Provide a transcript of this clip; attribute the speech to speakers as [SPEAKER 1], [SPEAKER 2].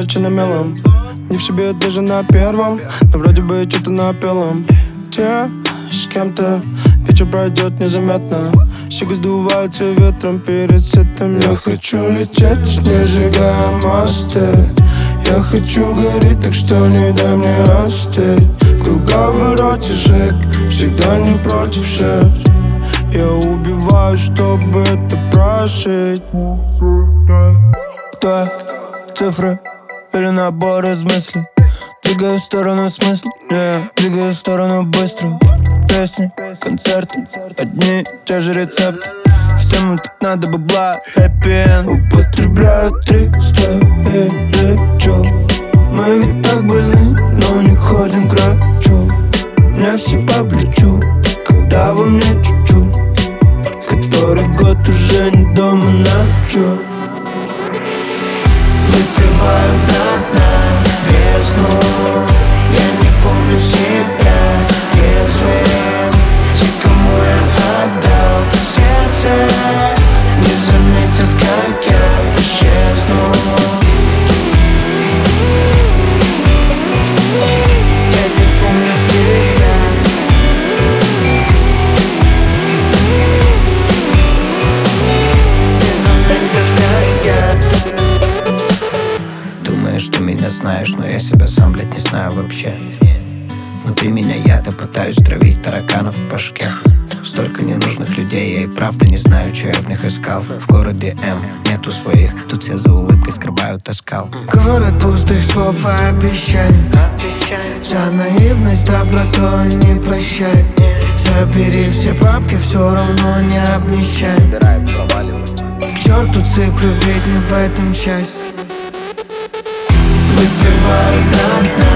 [SPEAKER 1] ярче на мелом. Не в себе даже на первом, но вроде бы что-то напелом. Те с кем-то вечер пройдет незаметно. Щеки сдуваются ветром перед сетом. Я хочу лететь, не сжигая мосты. Я хочу гореть, так что не дай мне остыть. В круговороте шаг, всегда не против шаг. Я убиваю, чтобы это прожить. Кто? Цифры или набор из мыслей? Двигаю в сторону смысла, двигаю в сторону быстро. Песни, концерты, одни и те же рецепты. Всем тут надо бабла, happy end. Употребляю 300 и лечу. Мы ведь так больны, но не ходим к врачу. Мне все по плечу, когда во мне чуть-чуть. Который год уже не дома ночью. Выпиваю до дна бездну. Я не помню себя трезвым. Те, кому я отдал сердце, не заметят, как я исчезну. Я не помню себя. Не заметят, как я. Думаешь, что меня знаешь, но я себя сам, блядь, не знаю вообще. Внутри меня я-то пытаюсь травить тараканов в башке. Столько ненужных людей, я и правда не знаю, что я в них искал. В городе М нету своих, тут все за улыбкой скрывают оскал. Город пустых слов и обещаний. За наивность добротой не прощай. Забери все бабки, все равно не обнищай. К черту цифры, ведь не в этом счастье. Выпиваю до дна